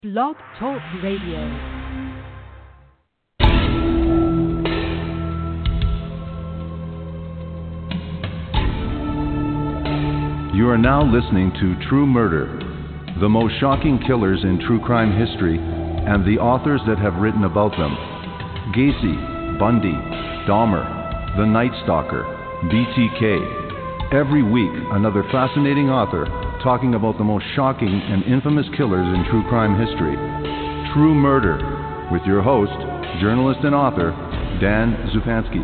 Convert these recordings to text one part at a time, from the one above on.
Blog Talk Radio. You are now listening to True Murder, the most shocking killers in true crime history, and the authors that have written about them. Gacy, Bundy, Dahmer, The Night Stalker, BTK. Every week, another fascinating author talking about the most shocking and infamous killers in true crime history. True Murder, with your host, journalist and author, Dan Zupansky.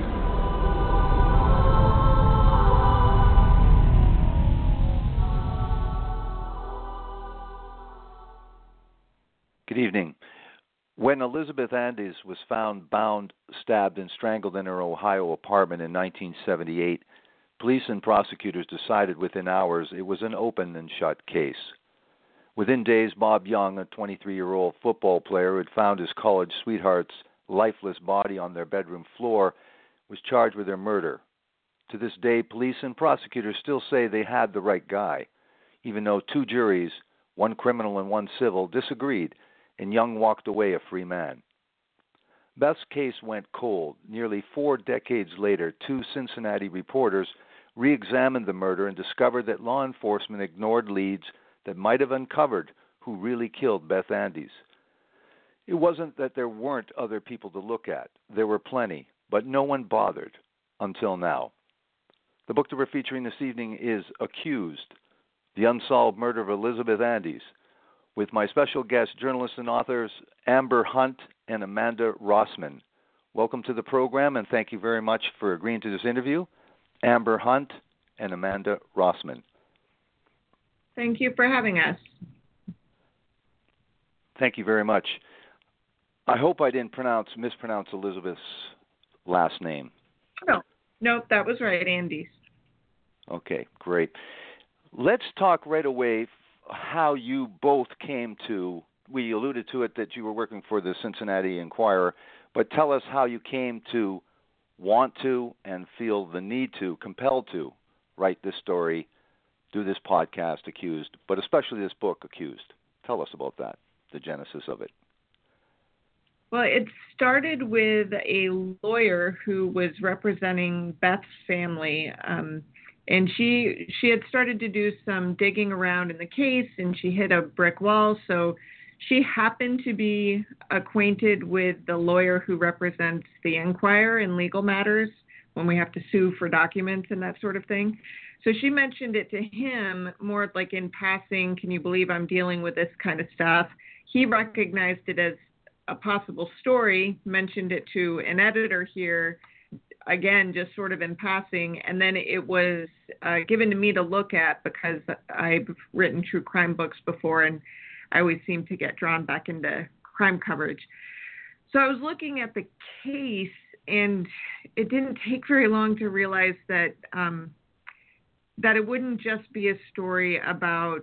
Good evening. When Elizabeth Andes was found bound, stabbed, and strangled in her Ohio apartment in 1978, police and prosecutors decided within hours it was an open and shut case. Within days, Bob Young, a 23-year-old football player who had found his college sweetheart's lifeless body on their bedroom floor, was charged with her murder. To this day, police and prosecutors still say they had the right guy, even though two juries, one criminal and one civil, disagreed, and Young walked away a free man. Beth's case went cold. Nearly 4 decades later, two Cincinnati reporters re-examined the murder and discovered that law enforcement ignored leads that might have uncovered who really killed Beth Andes. It wasn't that there weren't other people to look at. There were plenty, but no one bothered until now. The book that we're featuring this evening is Accused, The Unsolved Murder of Elizabeth Andes, with my special guests, journalists and authors Amber Hunt and Amanda Rossman. Welcome to the program, and thank you very much for agreeing to this interview. Amber Hunt and Amanda Rossman. Thank you for having us. Thank you very much. I hope I didn't mispronounce Elizabeth's last name. No, that was right, Andes. Okay, great. Let's talk right away how you both came to, we alluded to it that you were working for the Cincinnati Enquirer, but tell us how you came to want to and feel the need to, compelled to, write this story, do this podcast, Accused, but especially this book, Accused. Tell us about that, the genesis of it. Well, it started with a lawyer who was representing Beth's family, and she had started to do some digging around in the case, and she hit a brick wall. So she happened to be acquainted with the lawyer who represents the Enquirer in legal matters when we have to sue for documents and that sort of thing. So she mentioned it to him more like in passing, can you believe I'm dealing with this kind of stuff? He recognized it as a possible story, mentioned it to an editor here, again, just sort of in passing, and then it was given to me to look at because I've written true crime books before, and I always seem to get drawn back into crime coverage. So I was looking at the case, and it didn't take very long to realize that that it wouldn't just be a story about,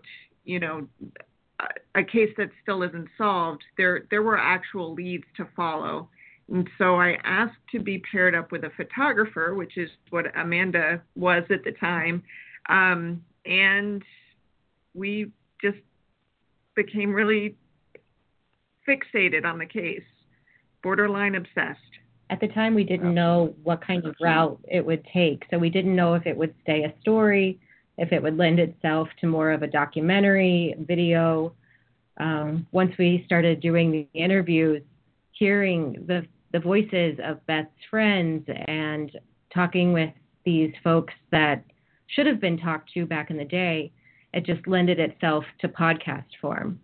a case that still isn't solved. There were actual leads to follow. And so I asked to be paired up with a photographer, which is what Amanda was at the time. And we just became really fixated on the case, borderline obsessed. At the time, we didn't know what kind of route it would take. So we didn't know if it would stay a story, if it would lend itself to more of a documentary, video. Once we started doing the interviews, hearing the voices of Beth's friends and talking with these folks that should have been talked to back in the day, it just lended itself to podcast form.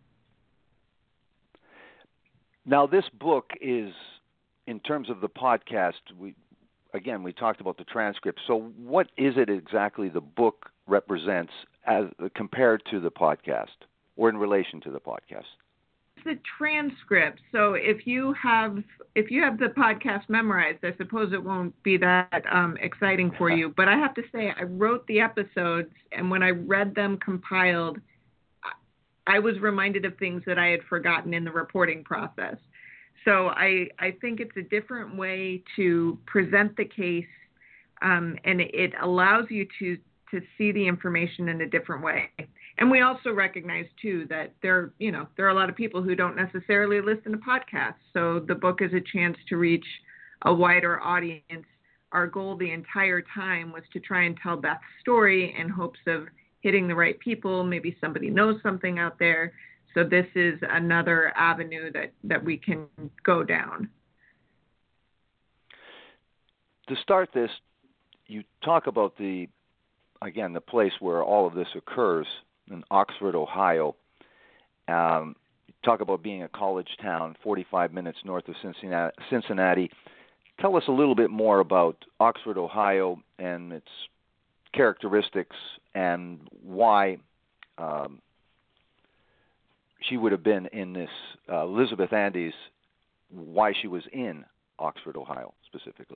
Now, this book is, in terms of the podcast, we talked about the transcript. So what is it exactly the book represents as compared to the podcast or in relation to the podcast? The transcript. So if you have the podcast memorized, I suppose it won't be that exciting for you. But I have to say, I wrote the episodes, and when I read them compiled, I was reminded of things that I had forgotten in the reporting process. So I think it's a different way to present the case, and it allows you to see the information in a different way. And we also recognize too that there are a lot of people who don't necessarily listen to podcasts. So the book is a chance to reach a wider audience. Our goal the entire time was to try and tell Beth's story in hopes of hitting the right people. Maybe somebody knows something out there. So this is another avenue that we can go down. To start this, you talk about the place where all of this occurs in Oxford, Ohio. You talk about being a college town, 45 minutes north of Cincinnati. Tell us a little bit more about Oxford, Ohio, and its characteristics and why she would have been in this, Elizabeth Andes, why she was in Oxford, Ohio, specifically.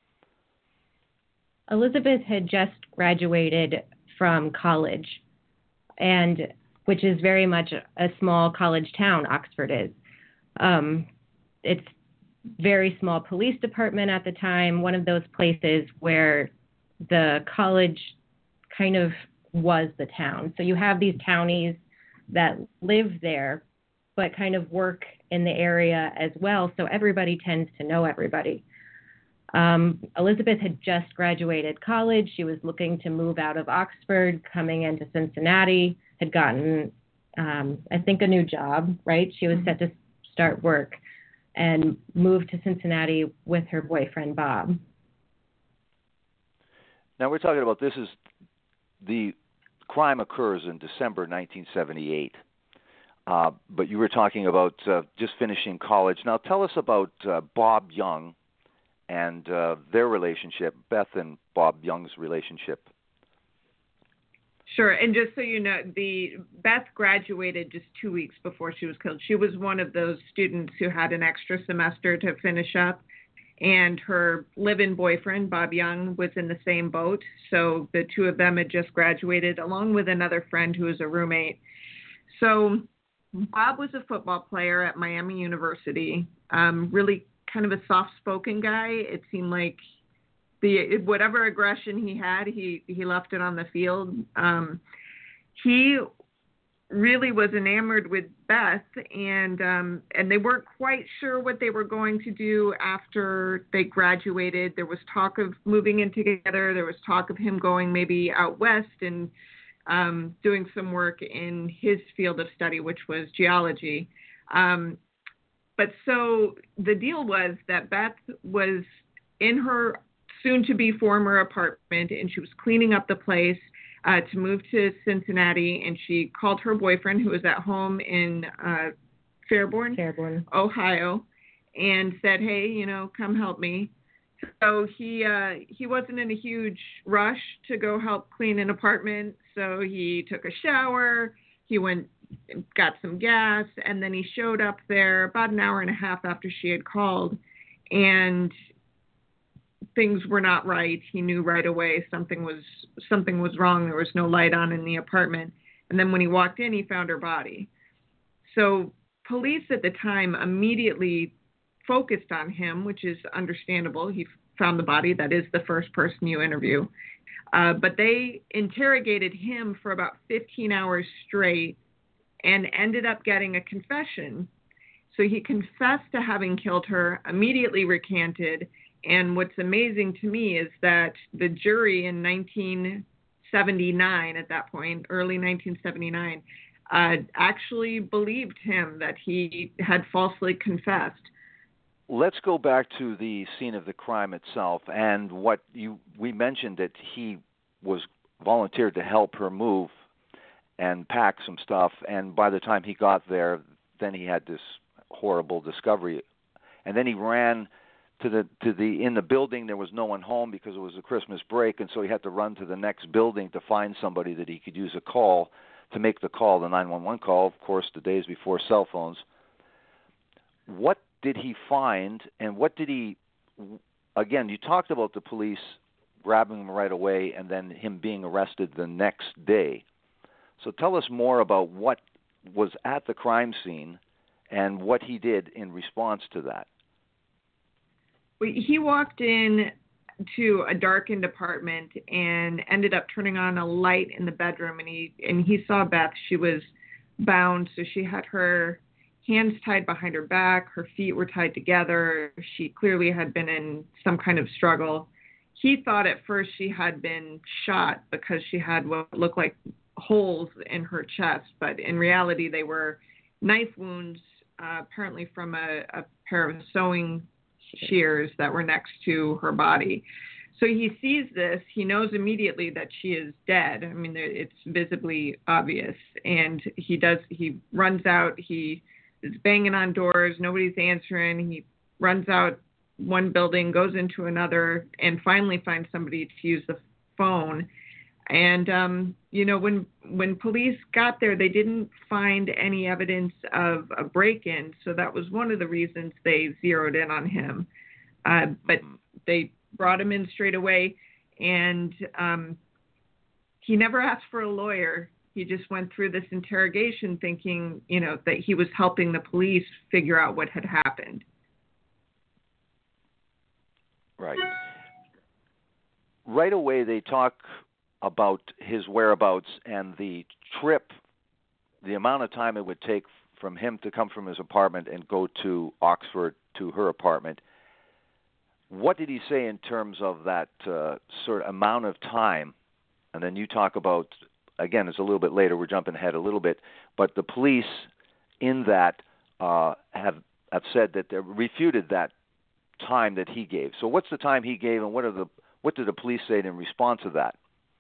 Elizabeth had just graduated from college, and which is very much a small college town, Oxford is. It's very small police department at the time, one of those places where the college kind of was the town. So you have these townies that live there, but kind of work in the area as well. So everybody tends to know everybody. Elizabeth had just graduated college. She was looking to move out of Oxford, coming into Cincinnati, had gotten, I think, a new job, right? She was set to start work and moved to Cincinnati with her boyfriend, Bob. Now we're talking about this is the crime occurs in December 1978. But you were talking about just finishing college. Now tell us about Bob Young and their relationship, Beth and Bob Young's relationship. Sure, and just so you know, Beth graduated just 2 weeks before she was killed. She was one of those students who had an extra semester to finish up, and her live-in boyfriend, Bob Young, was in the same boat. So the two of them had just graduated, along with another friend who was a roommate. So Bob was a football player at Miami University, really kind of a soft-spoken guy. It seemed like whatever aggression he had, he left it on the field. He really was enamored with Beth, and they weren't quite sure what they were going to do after they graduated. There was talk of moving in together. There was talk of him going maybe out west and doing some work in his field of study, which was geology. But so the deal was that Beth was in her soon-to-be former apartment, and she was cleaning up the place to move to Cincinnati, and she called her boyfriend, who was at home in Fairborn, Ohio, and said, hey, come help me. So he wasn't in a huge rush to go help clean an apartment, so he took a shower, he went and got some gas, and then he showed up there about an hour and a half after she had called, and things were not right. He knew right away something was wrong. There was no light on in the apartment. And then when he walked in, he found her body. So police at the time immediately focused on him, which is understandable. He found the body. That is the first person you interview. But they interrogated him for about 15 hours straight and ended up getting a confession. So he confessed to having killed her, immediately recanted. And what's amazing to me is that the jury in 1979, at that point, early 1979, actually believed him that he had falsely confessed. Let's go back to the scene of the crime itself, and we mentioned that he was volunteered to help her move and pack some stuff, and by the time he got there, then he had this horrible discovery, and then he ran in the building. There was no one home because it was a Christmas break, and so he had to run to the next building to find somebody that he could use a call to make the call, the 911 call, of course, the days before cell phones. What did he find, and what did he, again, you talked about the police grabbing him right away and then him being arrested the next day. So tell us more about what was at the crime scene and what he did in response to that. He walked in to a darkened apartment and ended up turning on a light in the bedroom, and he saw Beth. She was bound, so she had her hands tied behind her back, her feet were tied together. She clearly had been in some kind of struggle. He thought at first she had been shot because she had what looked like holes in her chest, but in reality they were knife wounds, apparently from a pair of sewing shears that were next to her body. So he sees this. He knows immediately that she is dead. I mean, it's visibly obvious. And he runs out. He is banging on doors. Nobody's answering. He runs out one building, goes into another, and finally finds somebody to use the phone. And, when police got there, they didn't find any evidence of a break-in. So that was one of the reasons they zeroed in on him. But they brought him in straight away, and he never asked for a lawyer. He just went through this interrogation thinking, that he was helping the police figure out what had happened. Right. Right away, they talk about his whereabouts and the trip, the amount of time it would take from him to come from his apartment and go to Oxford to her apartment. What did he say in terms of that sort of amount of time? And then you talk about, again, it's a little bit later, we're jumping ahead a little bit, but the police in that have said that they refuted that time that he gave. So what's the time he gave, and what did the police say in response to that?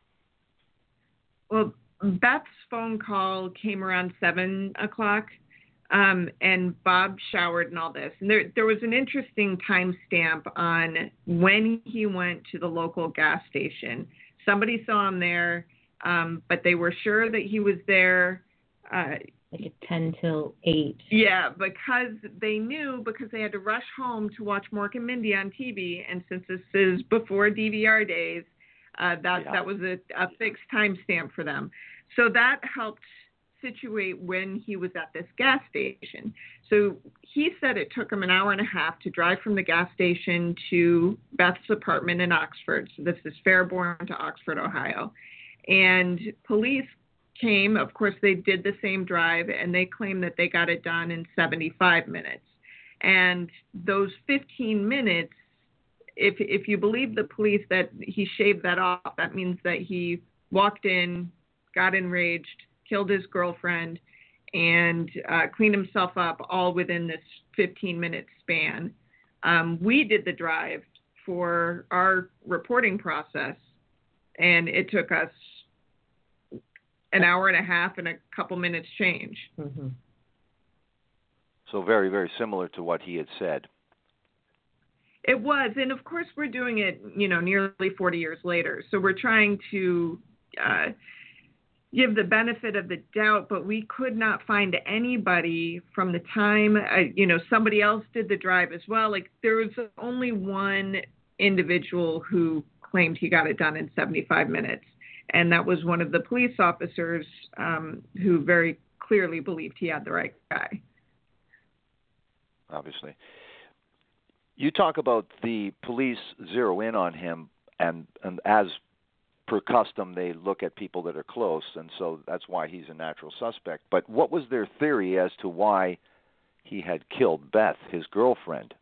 Well, Beth's phone call came around 7 o'clock, and Bob showered and all this. And there was an interesting timestamp on when he went to the local gas station. Somebody saw him there, but they were sure that he was there. Like at 10 till 8. Yeah, because they had to rush home to watch Mork and Mindy on TV. And since this is before DVR days, that was a fixed timestamp for them. So that helped situate when he was at this gas station. So he said it took him an hour and a half to drive from the gas station to Beth's apartment in Oxford. So this is Fairborn to Oxford, Ohio. And police came. Of course, they did the same drive, and they claimed that they got it done in 75 minutes. And those 15 minutes, if you believe the police that he shaved that off, that means that he walked in, got enraged, killed his girlfriend, and cleaned himself up all within this 15-minute span. We did the drive for our reporting process, and it took us an hour and a half and a couple minutes change. Mm-hmm. So very, very similar to what he had said. It was, and of course we're doing it, nearly 40 years later. So we're trying to give the benefit of the doubt, but we could not find anybody from the time, somebody else did the drive as well. Like there was only one individual who claimed he got it done in 75 minutes. And that was one of the police officers who very clearly believed he had the right guy. Obviously. You talk about the police zero in on him, and as per custom, they look at people that are close, and so that's why he's a natural suspect. But what was their theory as to why he had killed Beth, his girlfriend?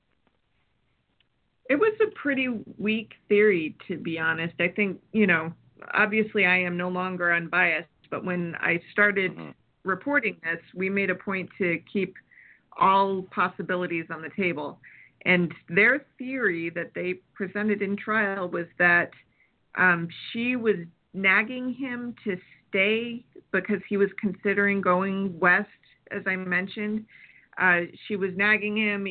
It was a pretty weak theory, to be honest. I think, obviously I am no longer unbiased, but when I started reporting this, we made a point to keep all possibilities on the table. And their theory that they presented in trial was that she was nagging him to stay because he was considering going west, as I mentioned. She was nagging him.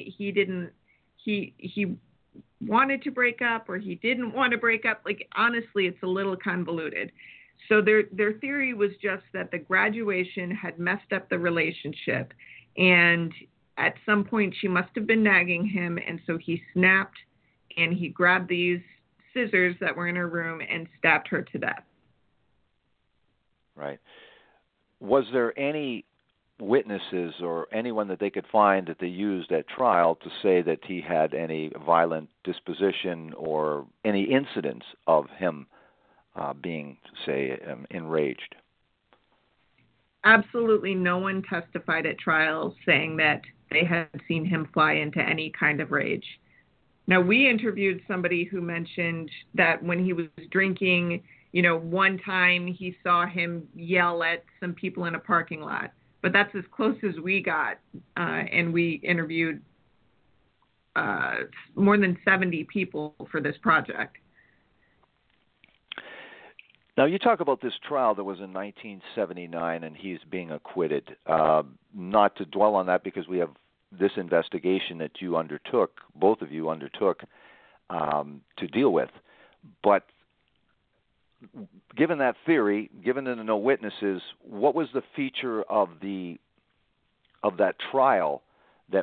He wanted to break up, or he didn't want to break up. Like, honestly, it's a little convoluted. So their theory was just that the graduation had messed up the relationship, and at some point she must have been nagging him, and so he snapped and he grabbed these scissors that were in her room and stabbed her to death. Right. Was there any witnesses or anyone that they could find that they used at trial to say that he had any violent disposition or any incidents of him being, say, enraged? Absolutely no one testified at trial saying that they had seen him fly into any kind of rage. Now, we interviewed somebody who mentioned that when he was drinking, one time he saw him yell at some people in a parking lot. But that's as close as we got. And we interviewed more than 70 people for this project. Now, you talk about this trial that was in 1979 and he's being acquitted. Not to dwell on that because we have this investigation that you undertook, both of you undertook, to deal with. But given that theory, given that there are no witnesses, what was the feature of that trial that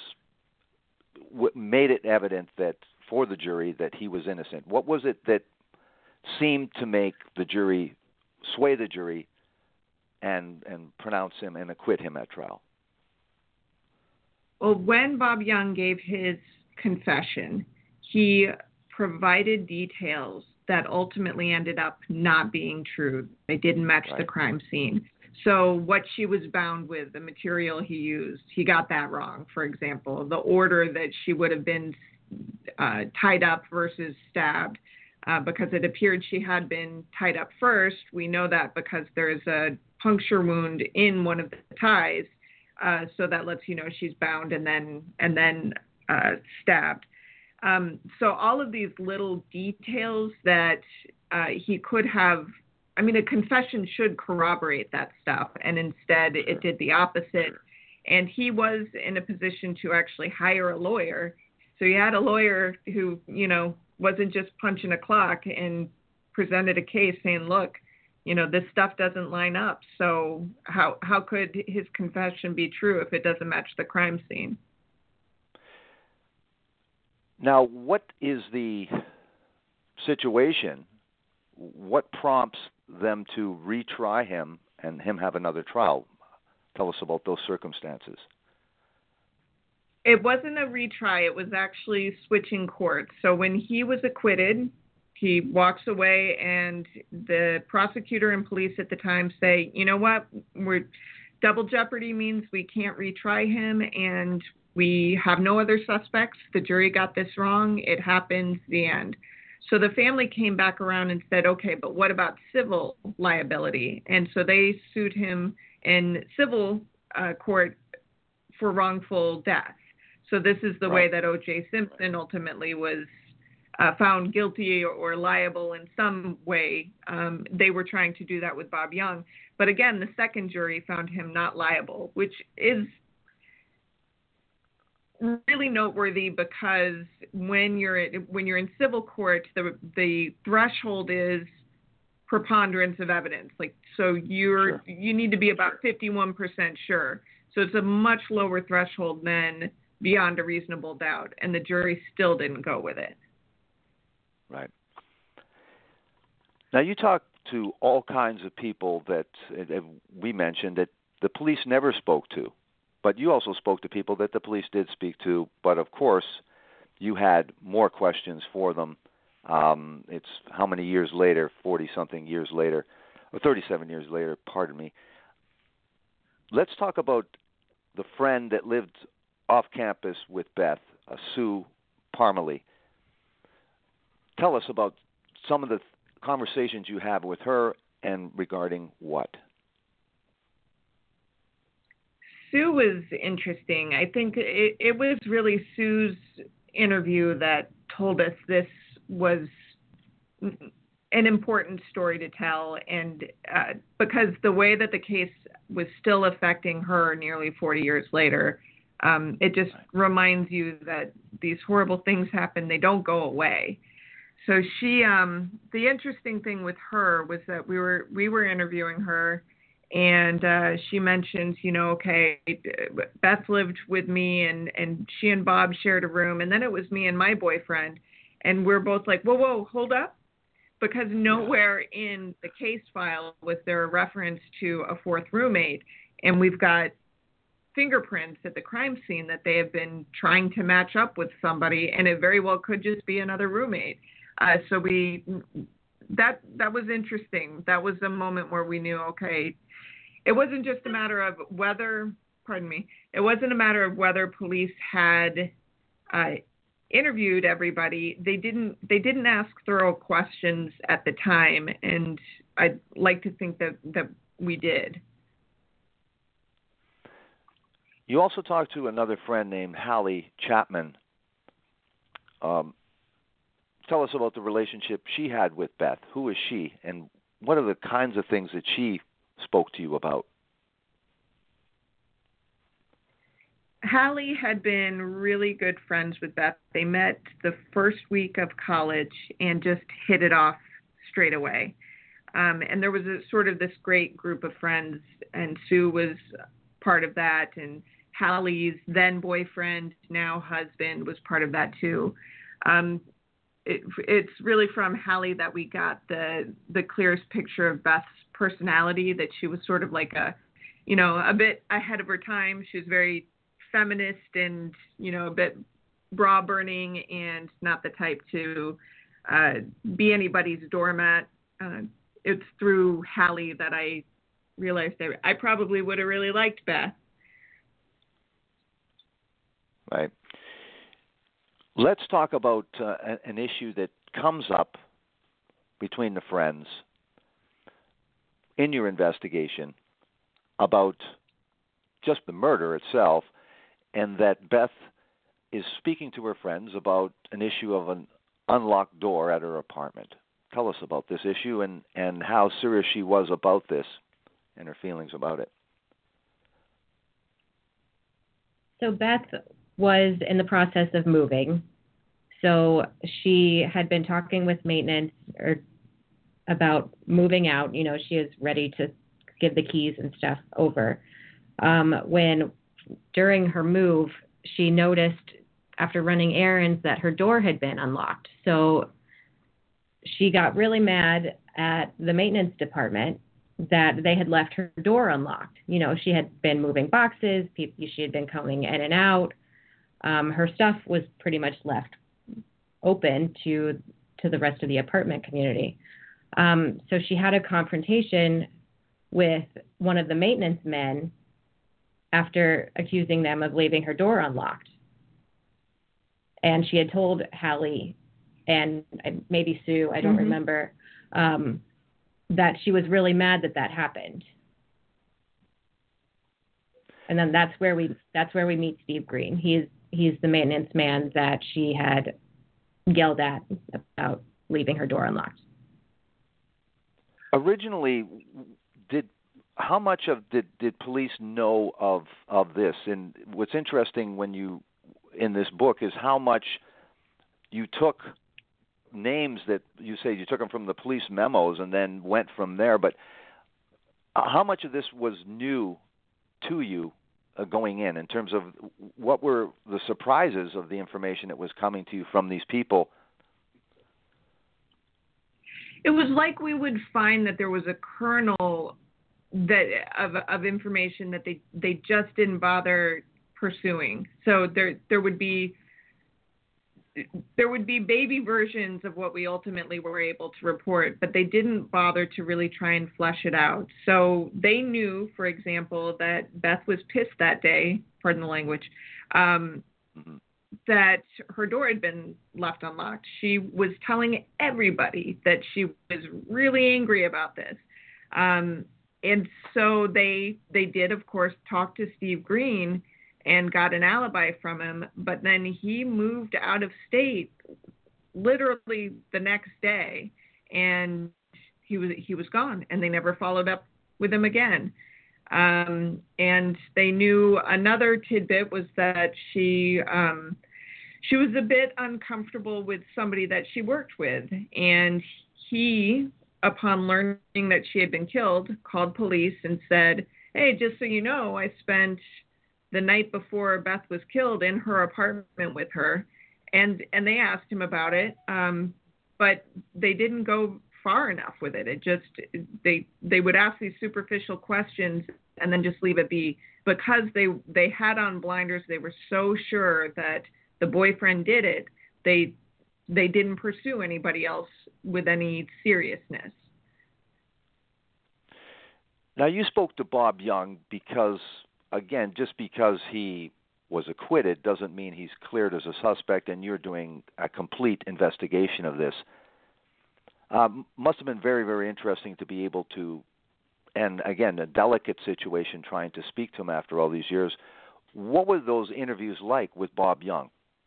made it evident that for the jury that he was innocent? What was it that seemed to make the jury sway the jury and pronounce him and acquit him at trial? Well, when Bob Young gave his confession, he provided details that ultimately ended up not being true. They didn't match the crime scene. So what she was bound with, the material he used, he got that wrong. For example, the order that she would have been tied up versus stabbed, because it appeared she had been tied up first. We know that because there's a puncture wound in one of the ties. So that lets you know she's bound and then stabbed. So all of these little details that he could have, a confession should corroborate that stuff, and instead it did the opposite. And he was in a position to actually hire a lawyer. So he had a lawyer who, wasn't just punching a clock and presented a case saying, look, this stuff doesn't line up. So how could his confession be true if it doesn't match the crime scene? Now, what is the situation? What prompts them to retry him and him have another trial? Tell us about those circumstances. It wasn't a retry. It was actually switching courts. So when he was acquitted, he walks away, and the prosecutor and police at the time say, you know what, double jeopardy means we can't retry him, and we have no other suspects. The jury got this wrong. It happens, the end. So the family came back around and said, okay, but what about civil liability? And so they sued him in civil court for wrongful death. So this is the way that O.J. Simpson ultimately was found guilty or liable in some way. They were trying to do that with Bob Young. But again, the second jury found him not liable, which is really noteworthy because when you're in civil court, the threshold is preponderance of evidence. You need to be about 51% sure. So it's a much lower threshold than beyond a reasonable doubt, and the jury still didn't go with it. Right. Now, you talk to all kinds of people that we mentioned that the police never spoke to, but you also spoke to people that the police did speak to, but of course, you had more questions for them. It's how many years later, 40-something years later, or 37 years later, pardon me. Let's talk about the friend that lived off campus with Beth, Sue Parmalee. Tell us about some of the conversations you have with her and regarding what? Sue was interesting. I think it was really Sue's interview that told us this was an important story to tell, and because the way that the case was still affecting her nearly 40 years later, it just reminds you that these horrible things happen. They don't go away. So she, the interesting thing with her was that we were interviewing her, and she mentioned, okay, Beth lived with me, and she and Bob shared a room, and then it was me and my boyfriend, and we're both like, whoa, hold up, because nowhere in the case file was there a reference to a fourth roommate, and we've got fingerprints at the crime scene that they have been trying to match up with somebody, and it very well could just be another roommate. So that was interesting. That was a moment where we knew, okay, it wasn't just a matter of whether, it wasn't a matter of whether police had interviewed everybody. They didn't ask thorough questions at the time, and I'd like to think that we did. You also talked to another friend named Hallie Chapman. Tell us about the relationship she had with Beth. Who is she, and what are the kinds of things that she spoke to you about? Hallie had been really good friends with Beth. They met the first week of college and just hit it off straight away. And there was a sort of this great group of friends, and Sue was part of that, and Hallie's then boyfriend, now husband, was part of that too. It's really from Hallie that we got the clearest picture of Beth's personality, that she was sort of like a bit ahead of her time. She was very feminist and, a bit bra burning and not the type to be anybody's doormat. It's through Hallie that I realized that I probably would have really liked Beth. Right. Let's talk about an issue that comes up between the friends in your investigation about just the murder itself, and that Beth is speaking to her friends about an issue of an unlocked door at her apartment. Tell us about this issue and how serious she was about this and her feelings about it. So Beth was in the process of moving. So she had been talking with maintenance about moving out. She is ready to give the keys and stuff over. When during her move, she noticed after running errands that her door had been unlocked. So she got really mad at the maintenance department that they had left her door unlocked. She had been moving boxes. She had been coming in and out. Her stuff was pretty much left open to the rest of the apartment community. So she had a confrontation with one of the maintenance men after accusing them of leaving her door unlocked. And she had told Hallie and maybe Sue, I don't remember, that she was really mad that happened. And then that's where we meet Steve Green. He's the maintenance man that she had yelled at about leaving her door unlocked. Originally, how much did police know of this? And what's interesting in this book is how much you took names that you say you took them from the police memos and then went from there. But how much of this was new to you going in terms of what were the surprises of the information that was coming to you from these people? It was like we would find that there was a kernel of information that they just didn't bother pursuing. So there would be baby versions of what we ultimately were able to report, but they didn't bother to really try and flesh it out. So they knew, for example, that Beth was pissed that day, pardon the language, that her door had been left unlocked. She was telling everybody that she was really angry about this. And so they did, of course, talk to Steve Green and got an alibi from him, but then he moved out of state literally the next day, and he was gone, and they never followed up with him again. And they knew another tidbit was that she was a bit uncomfortable with somebody that she worked with, and he, upon learning that she had been killed, called police and said, "Hey, just so you know, I spent the night before Beth was killed in her apartment with her," and they asked him about it, but they didn't go far enough with it. It just they would ask these superficial questions, and then just leave it be. Because they had on blinders, they were so sure that the boyfriend did it, they didn't pursue anybody else with any seriousness. Now, you spoke to Bob Young because, again, just because he was acquitted doesn't mean he's cleared as a suspect, and you're doing a complete investigation of this. Must have been very, very interesting to be able to, and again, a delicate situation trying to speak to him after all these years. What were those interviews like with Bob Young?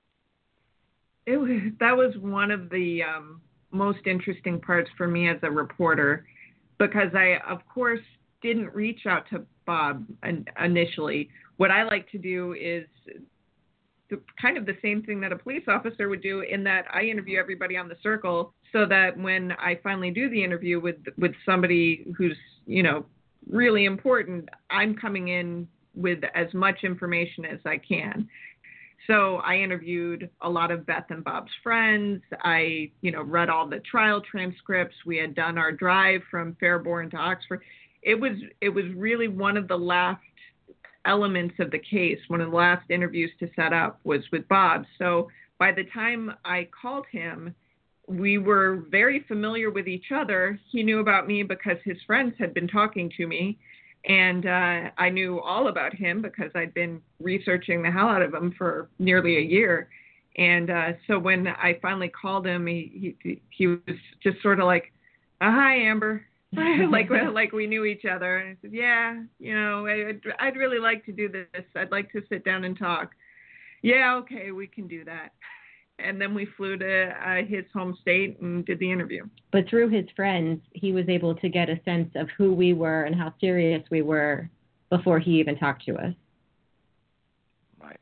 That was one of the most interesting parts for me as a reporter, because I, of course, didn't reach out to Bob initially. What I like to do is kind of the same thing that a police officer would do, in that I interview everybody on the circle, so that when I finally do the interview with somebody who's, really important, I'm coming in with as much information as I can. So I interviewed a lot of Beth and Bob's friends. I, read all the trial transcripts. We had done our drive from Fairborn to Oxford. It was really one of the last elements of the case. One of the last interviews to set up was with Bob. So by the time I called him, we were very familiar with each other. He knew about me because his friends had been talking to me, and I knew all about him because I'd been researching the hell out of him for nearly a year. And so when I finally called him, he was just sort of like, "Hi, Amber," like we knew each other. And I said, "Yeah, I'd really like to do this. I'd like to sit down and talk." "Yeah, okay, we can do that." And then we flew to his home state and did the interview. But through his friends, he was able to get a sense of who we were and how serious we were before he even talked to us. Right.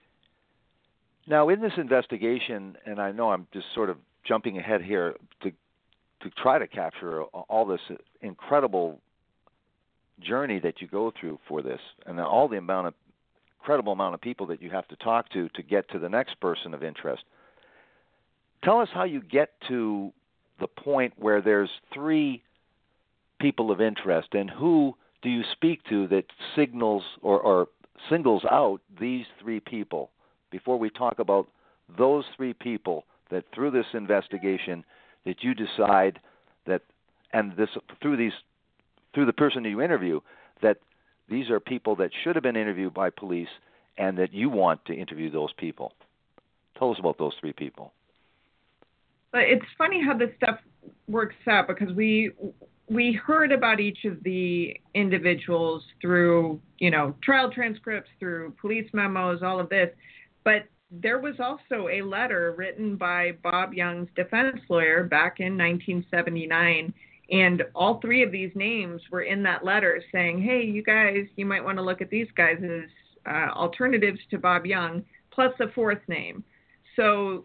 Now, in this investigation, and I know I'm just sort of jumping ahead here to try to capture all this incredible journey that you go through for this, and all the incredible amount of people that you have to talk to get to the next person of interest. Tell us how you get to the point where there's 3 people of interest, and who do you speak to that signals or singles out these 3 people, before we talk about those 3 people that through this investigation that you decide that, and this through the person that you interview, that these are people that should have been interviewed by police and that you want to interview those people. Tell us about those 3 people. But it's funny how this stuff works out, because we heard about each of the individuals through, trial transcripts, through police memos, all of this. But there was also a letter written by Bob Young's defense lawyer back in 1979. And all 3 of these names were in that letter saying, "Hey, you guys, you might want to look at these guys as alternatives to Bob Young," plus a 4th name. So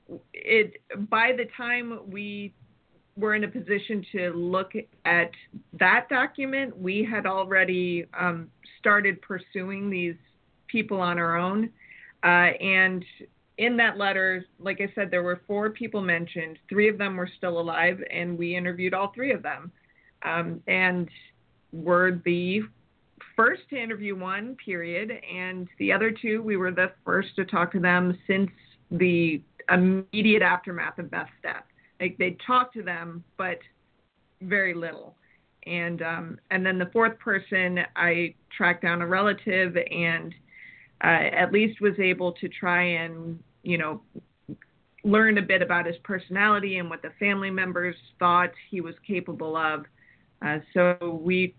by the time we were in a position to look at that document, we had already started pursuing these people on our own. And in that letter, like I said, there were 4 people mentioned. 3 of them were still alive, and we interviewed all 3 of them. And were the first to interview one, period. And the other 2, we were the first to talk to them since the immediate aftermath of Beth's death. Like, they talked to them, but very little. And then the 4th person, I tracked down a relative and at least was able to try and, learn a bit about his personality and what the family members thought he was capable of. So we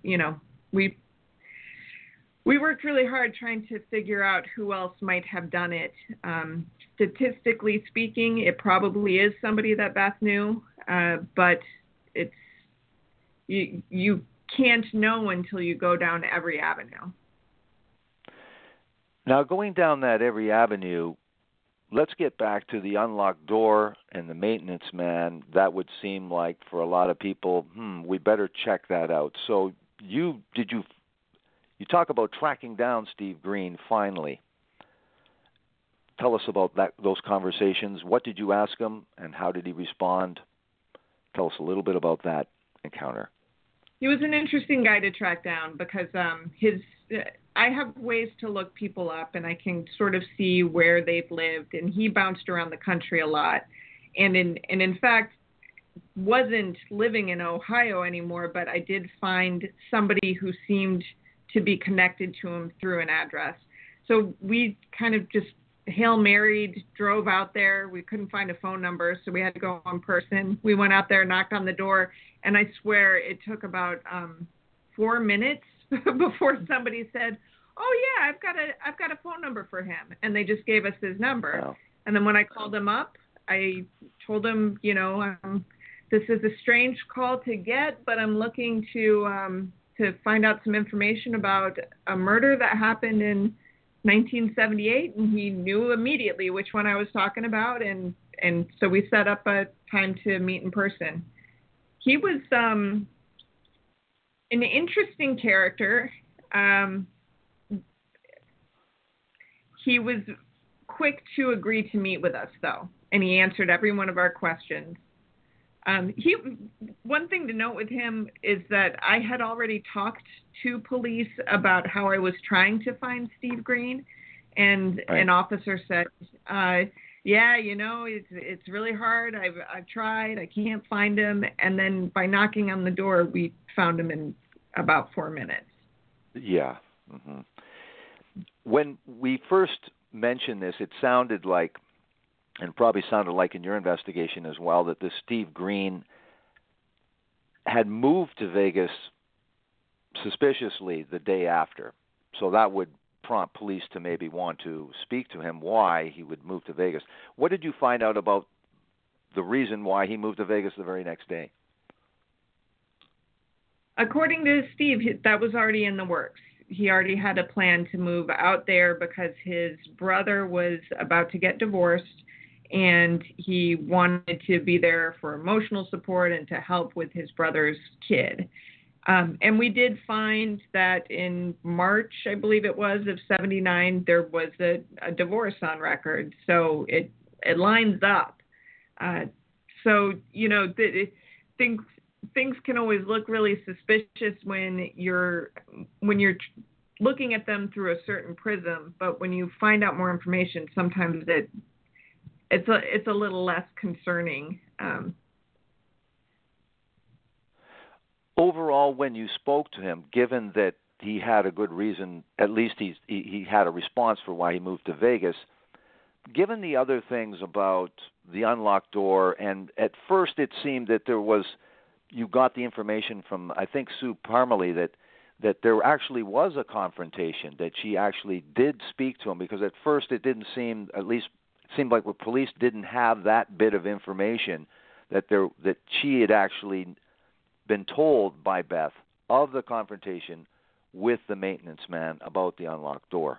worked really hard trying to figure out who else might have done it. Statistically speaking, it probably is somebody that Beth knew, but it's you can't know until you go down every avenue. Now, going down that every avenue, let's get back to the unlocked door and the maintenance man. That would seem like, for a lot of people, we better check that out. So you talk about tracking down Steve Green finally. Tell us about those conversations. What did you ask him, and how did he respond? Tell us a little bit about that encounter. He was an interesting guy to track down because I have ways to look people up and I can sort of see where they've lived, and he bounced around the country a lot, and in fact wasn't living in Ohio anymore, but I did find somebody who seemed to be connected to him through an address. So we kind of just Hail Married, drove out there. We couldn't find a phone number, so we had to go in person. We went out there, knocked on the door, and I swear it took about 4 minutes before somebody said, "Oh yeah, I've got a phone number for him," and they just gave us his number. Wow. And then when I called him up, I told him, this is a strange call to get, but I'm looking to find out some information about a murder that happened in 1978, and he knew immediately which one I was talking about, and so we set up a time to meet in person. He was an interesting character. He was quick to agree to meet with us, though, and he answered every one of our questions. One thing to note with him is that I had already talked to police about how I was trying to find Steve Green, and right. An officer said, it's really hard. I've tried. I can't find him. And then by knocking on the door, we found him in about 4 minutes. Yeah. Mm-hmm. When we first mentioned this, it sounded like, and probably sounded like in your investigation as well, that this Steve Green had moved to Vegas suspiciously the day after. So that would prompt police to maybe want to speak to him why he would move to Vegas. What did you find out about the reason why he moved to Vegas the very next day? According to Steve, that was already in the works. He already had a plan to move out there because his brother was about to get divorced, and he wanted to be there for emotional support and to help with his brother's kid. And we did find that in March, I believe it was, of 79, there was a divorce on record. So it lines up. Things can always look really suspicious when you're looking at them through a certain prism. But when you find out more information, sometimes it's a little less concerning. Overall, when you spoke to him, given that he had a good reason, at least he had a response for why he moved to Vegas, given the other things about the unlocked door, and at first it seemed that you got the information from, I think, Sue Parmalee, that there actually was a confrontation, that she actually did speak to him, because at first it didn't seem, at least it seemed like the police didn't have that bit of information that she had actually been told by Beth of the confrontation with the maintenance man about the unlocked door.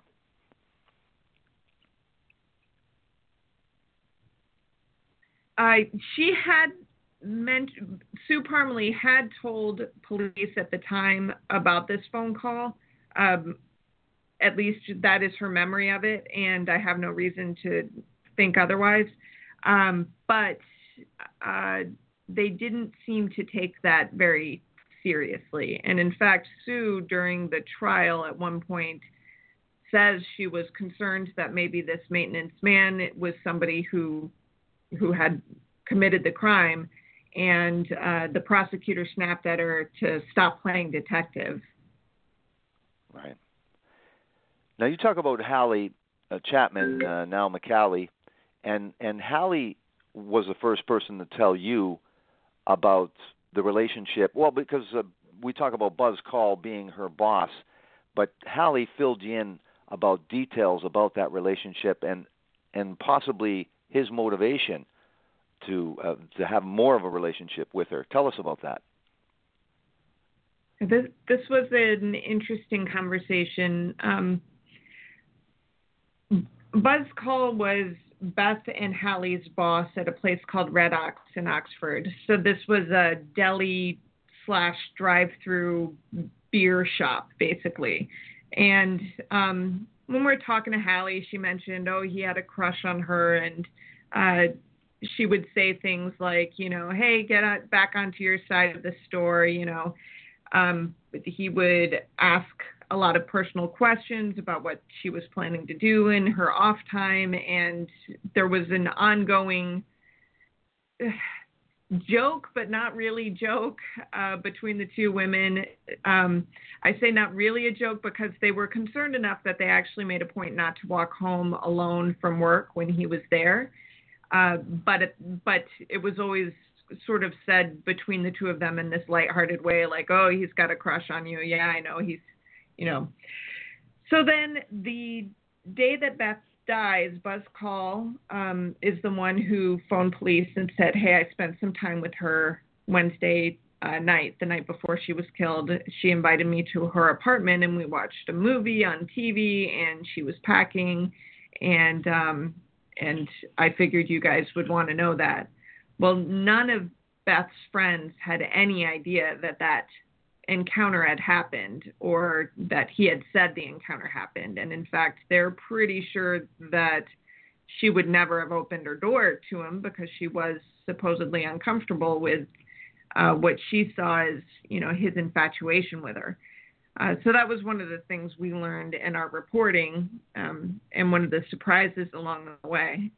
Sue Parmalee had told police at the time about this phone call. At least that is her memory of it, and I have no reason to think otherwise. But they didn't seem to take that very seriously. And in fact, Sue, during the trial at one point, says she was concerned that maybe this maintenance man was somebody who had committed the crime, and the prosecutor snapped at her to stop playing detective. Right. Now you talk about Hallie Chapman, now McCallie, and Hallie was the first person to tell you about the relationship. Well, because we talk about Buzz Call being her boss, but Hallie filled you in about details about that relationship and possibly his motivation to have more of a relationship with her. Tell us about that. This was an interesting conversation. Buzz Call was Beth and Hallie's boss at a place called Red Ox in Oxford. So this was a deli / drive-through beer shop, basically. And when we were talking to Hallie, she mentioned, he had a crush on her, and she would say things like, hey, get back onto your side of the store, He would ask a lot of personal questions about what she was planning to do in her off time, and there was an ongoing joke, but not really joke, between the two women. I say not really a joke because they were concerned enough that they actually made a point not to walk home alone from work when he was there. But it was always sort of said between the two of them in this lighthearted way, like, oh, he's got a crush on you. Yeah, I know. He's, you know. So then the day that Beth dies, Buzz Call is the one who phoned police and said, hey, I spent some time with her Wednesday night, the night before she was killed. She invited me to her apartment and we watched a movie on TV, and she was packing, and I figured you guys would want to know that. Well, none of Beth's friends had any idea that encounter had happened, or that he had said the encounter happened. And in fact, they're pretty sure that she would never have opened her door to him because she was supposedly uncomfortable with what she saw as, you know, his infatuation with her. So that was one of the things we learned in our reporting, and one of the surprises along the way.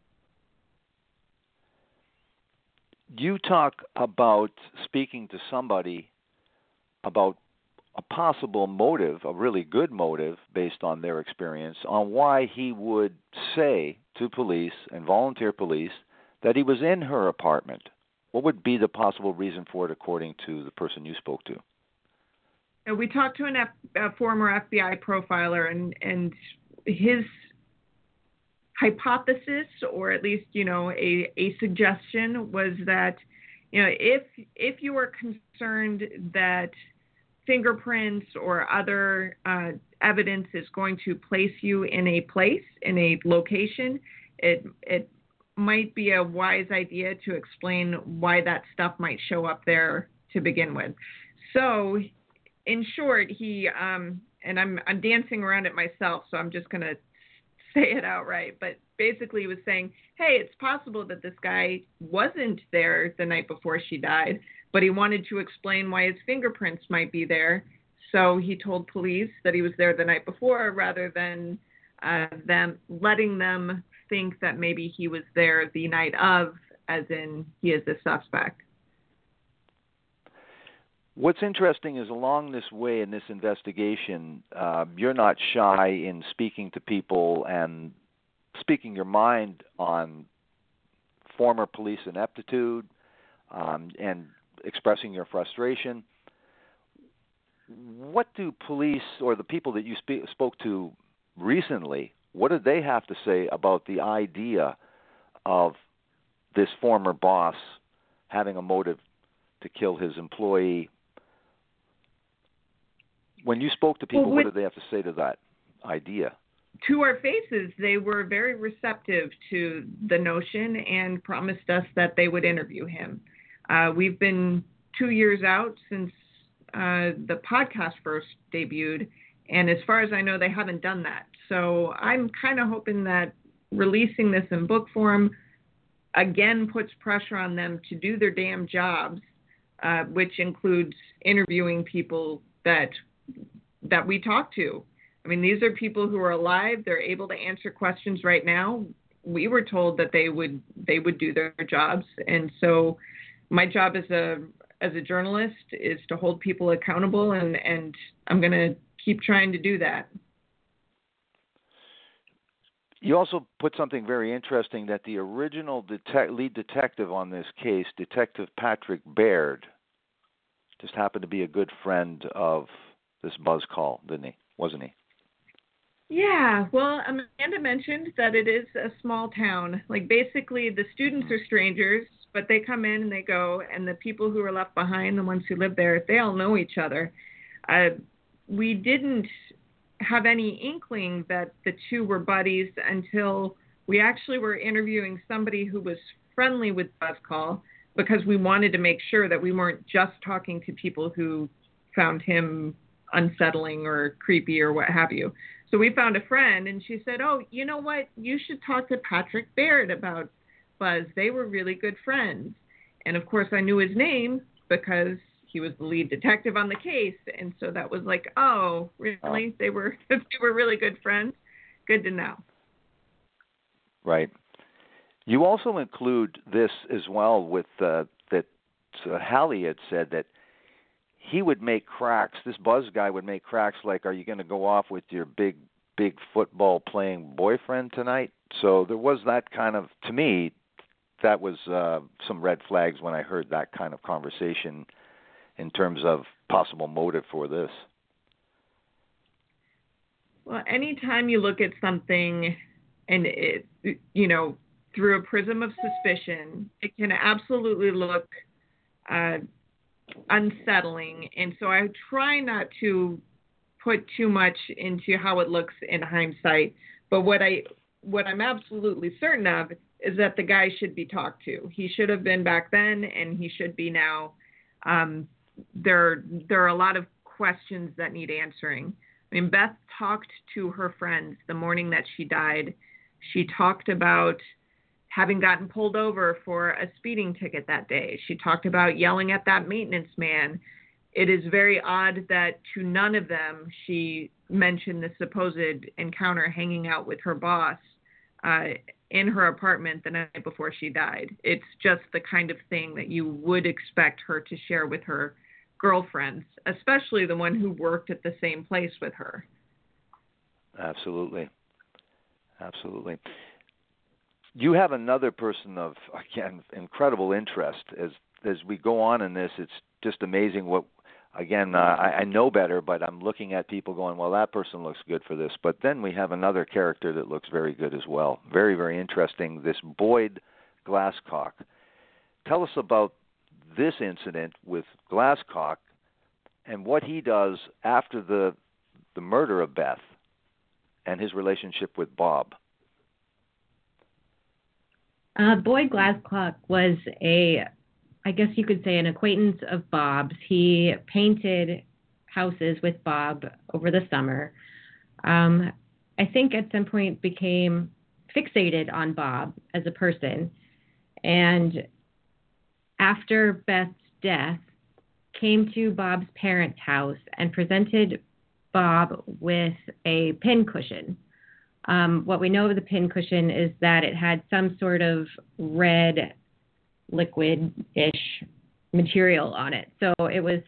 You talk about speaking to somebody about a possible motive, a really good motive based on their experience, on why he would say to police and volunteer police that he was in her apartment. What would be the possible reason for it, according to the person you spoke to? We talked to a former FBI profiler, and his hypothesis, or at least, you know, a suggestion was that, you know, if you are concerned that fingerprints or other evidence is going to place you in a place, in a location, it might be a wise idea to explain why that stuff might show up there to begin with. So, in short, he and I'm dancing around it myself, so I'm just going to say it outright, but basically he was saying, hey, it's possible that this guy wasn't there the night before she died, but he wanted to explain why his fingerprints might be there. So he told police that he was there the night before, rather than them letting them think that maybe he was there the night of, as in he is a suspect. What's interesting is along this way in this investigation, you're not shy in speaking to people and speaking your mind on former police ineptitude, and expressing your frustration. What do police, or the people that you spoke to recently, what did they have to say about the idea of this former boss having a motive to kill his employee? When you spoke to people, what did they have to say to that idea? To our faces, they were very receptive to the notion and promised us that they would interview him. We've been 2 years out since the podcast first debuted, and as far as I know, they haven't done that. So I'm kind of hoping that releasing this in book form again puts pressure on them to do their damn jobs, which includes interviewing people that we talk to. I mean, these are people who are alive. They're able to answer questions right now. We were told that they would do their jobs, and so my job as a journalist is to hold people accountable, and I'm going to keep trying to do that. You also put something very interesting, that the original lead detective on this case, Detective Patrick Baird, just happened to be a good friend of this Buzz Call, wasn't he? Yeah, well, Amanda mentioned that it is a small town. Like, basically, the students are strangers, but they come in and they go, and the people who are left behind, the ones who live there, they all know each other. We didn't have any inkling that the two were buddies until we actually were interviewing somebody who was friendly with Buzz Call, because we wanted to make sure that we weren't just talking to people who found him unsettling or creepy or what have you. So we found a friend, and she said, oh, you know what? You should talk to Patrick Baird about Buzz. They were really good friends. And, of course, I knew his name because he was the lead detective on the case, and so that was like, oh, really? They were really good friends. Good to know. Right. You also include this as well with that Hallie had said that he would make cracks. This Buzz guy would make cracks like, "Are you going to go off with your big football playing boyfriend tonight?" So there was that kind of, to me, that was some red flags when I heard that kind of conversation in terms of possible motive for this. Well, anytime you look at something and it, through a prism of suspicion, it can absolutely look unsettling. And so I try not to put too much into how it looks in hindsight. But what I'm absolutely certain of is that the guy should be talked to. He should have been back then, and he should be now. There are a lot of questions that need answering. I mean, Beth talked to her friends the morning that she died. She talked about having gotten pulled over for a speeding ticket that day. She talked about yelling at that maintenance man. It is very odd that to none of them she mentioned the supposed encounter hanging out with her boss in her apartment the night before she died. It's just the kind of thing that you would expect her to share with her girlfriends, especially the one who worked at the same place with her. Absolutely. You have another person of, again, incredible interest. As we go on in this, it's just amazing what, again, I know better, but I'm looking at people going, well, that person looks good for this. But then we have another character that looks very good as well. Very, very interesting, this Boyd Glasscock. Tell us about this incident with Glasscock and what he does after the murder of Beth and his relationship with Bob. Boyd Glasscock was I guess you could say, an acquaintance of Bob's. He painted houses with Bob over the summer. I think at some point became fixated on Bob as a person. And after Beth's death, came to Bob's parents' house and presented Bob with a pincushion. What we know of the pincushion is that it had some sort of red liquid-ish material on it. So it was,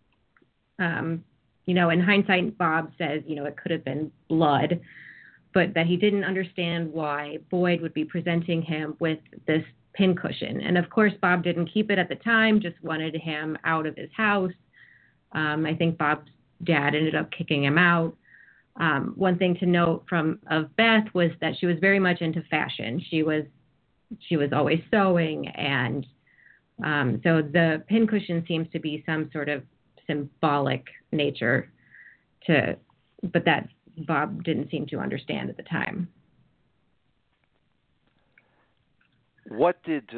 in hindsight, Bob says, it could have been blood, but that he didn't understand why Boyd would be presenting him with this pincushion. And of course, Bob didn't keep it at the time, just wanted him out of his house. I think Bob's dad ended up kicking him out. One thing to note of Beth was that she was very much into fashion. She was always sewing, and so the pincushion seems to be some sort of symbolic nature but that Bob didn't seem to understand at the time. What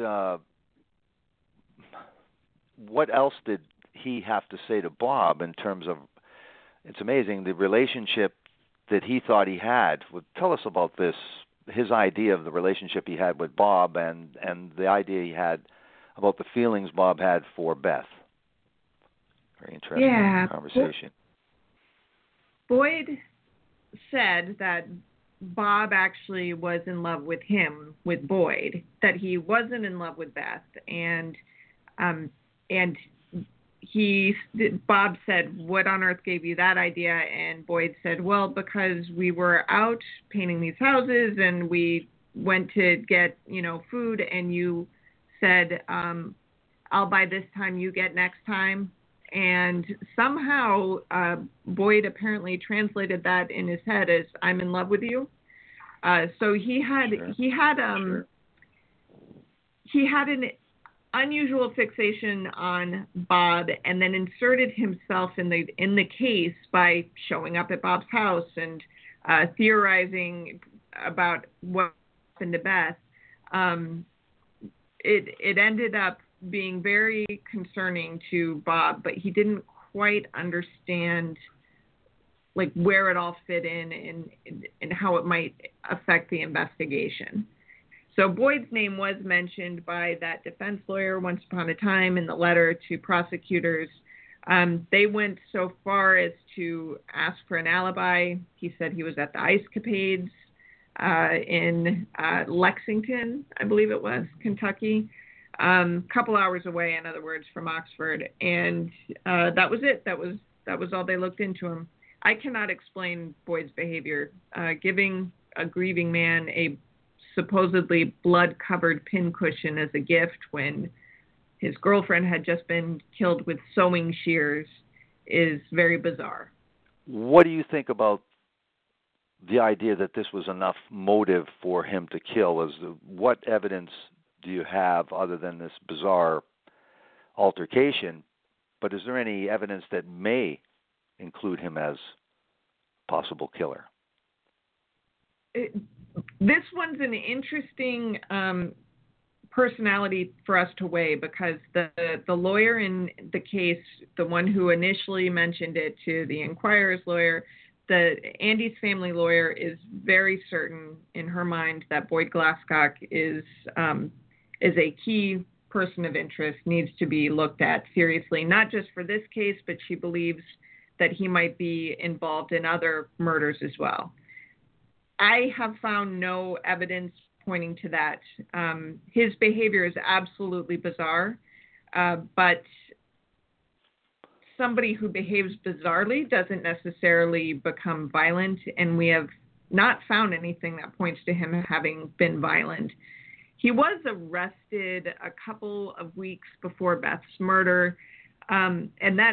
else did he have to say to Bob in terms of, it's amazing, the relationship that he thought he had? Tell us about this, his idea of the relationship he had with Bob and the idea he had about the feelings Bob had for Beth. Very interesting conversation. Boyd said that Bob actually was in love with him, with Boyd, that he wasn't in love with Beth. And Bob said, what on earth gave you that idea? And Boyd said, well, because we were out painting these houses and we went to get, food, and you said, I'll buy this time, you get next time. And somehow Boyd apparently translated that in his head as I'm in love with you. So he had an unusual fixation on Bob, and then inserted himself in the case by showing up at Bob's house and theorizing about what happened to Beth. It ended up being very concerning to Bob, but he didn't quite understand where it all fit in and how it might affect the investigation. So Boyd's name was mentioned by that defense lawyer once upon a time in the letter to prosecutors, They went so far as to ask for an alibi. He said he was at the Ice Capades in Lexington, I believe it was, Kentucky. Couple hours away, in other words, from Oxford. And that was it. That was all they looked into him. I cannot explain Boyd's behavior. Giving a grieving man a supposedly blood-covered pincushion as a gift when his girlfriend had just been killed with sewing shears is very bizarre. What do you think about the idea that this was enough motive for him to kill? What evidence do you have other than this bizarre altercation? But is there any evidence that may include him as possible killer? This one's an interesting personality for us to weigh, because the lawyer in the case, the one who initially mentioned it to the Enquirer's lawyer, Andy's family lawyer, is very certain in her mind that Boyd Glasscock is a key person of interest, needs to be looked at seriously, not just for this case, but she believes that he might be involved in other murders as well. I have found no evidence pointing to that. His behavior is absolutely bizarre, but somebody who behaves bizarrely doesn't necessarily become violent, and we have not found anything that points to him having been violent. He was arrested a couple of weeks before Beth's murder, and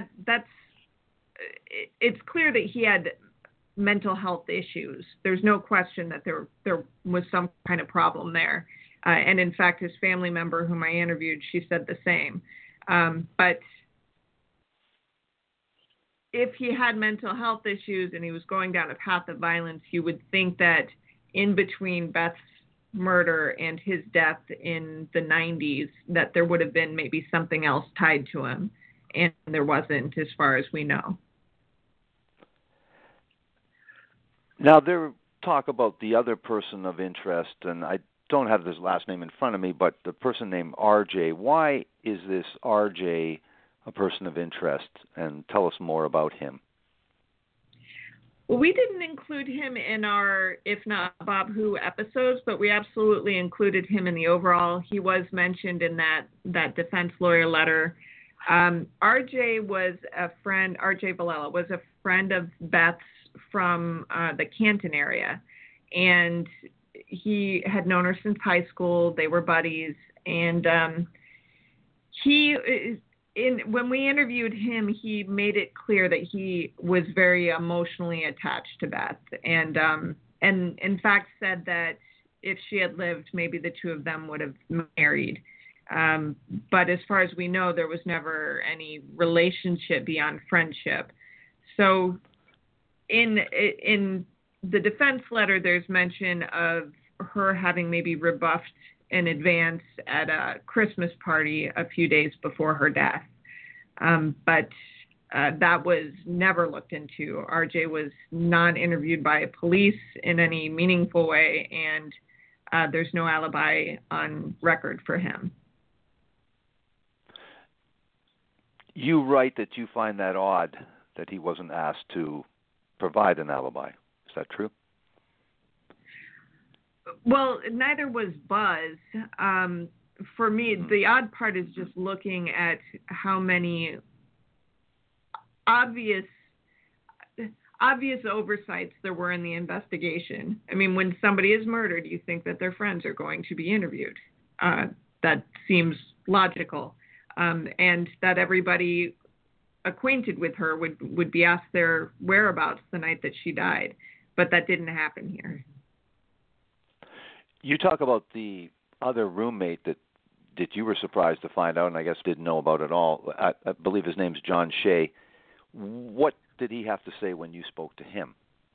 it's clear that he had mental health issues. There's no question that there was some kind of problem there. And in fact, his family member whom I interviewed, she said the same. But if he had mental health issues and he was going down a path of violence, you would think that in between Beth's murder and his death in the 90s, that there would have been maybe something else tied to him. And there wasn't, as far as we know. Now, there talk about the other person of interest, and I don't have his last name in front of me, but the person named RJ. Why is this RJ a person of interest? And tell us more about him. Well, we didn't include him in our If Not Bob Who episodes, but we absolutely included him in the overall. He was mentioned in that defense lawyer letter. RJ was a friend, RJ Valella was a friend of Beth's from the Canton area, and he had known her since high school. They were buddies, and when we interviewed him, he made it clear that he was very emotionally attached to Beth, and in fact said that if she had lived, maybe the two of them would have married. But as far as we know, there was never any relationship beyond friendship. So in the defense letter, there's mention of her having maybe rebuffed in advance at a Christmas party a few days before her death. But that was never looked into. RJ was not interviewed by police in any meaningful way, and there's no alibi on record for him. You write that you find that odd that he wasn't asked to provide an alibi. Is that true? Well, neither was Buzz. For me, the odd part is just looking at how many obvious oversights there were in the investigation. I mean, when somebody is murdered, you think that their friends are going to be interviewed. That seems logical. And that everybody acquainted with her would be asked their whereabouts the night that she died. But that didn't happen here. You talk about the other roommate that you were surprised to find out, and I guess didn't know about at all. I believe his name's John Shea. What did he have to say when you spoke to him?